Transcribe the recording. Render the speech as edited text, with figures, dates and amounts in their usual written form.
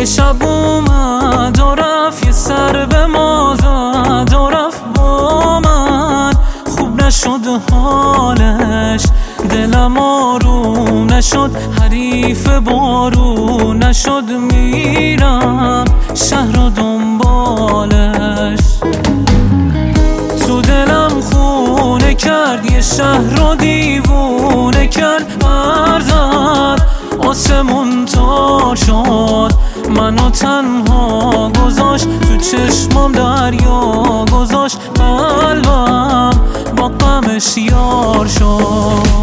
یه شب اومد و رفت، یه سر به ما زد و رفت با من. خوب نشد حالش، دلم آروم نشد، حریف بارون نشد. میرم شهر و دنبالش، تو دلم خونه کرد، یه شهر رو دیوونه کرد. برزد آسمون تار شد، منو تنها گذاشت، تو چشمام دریا گذاشت. قلبم با غمش یار شد.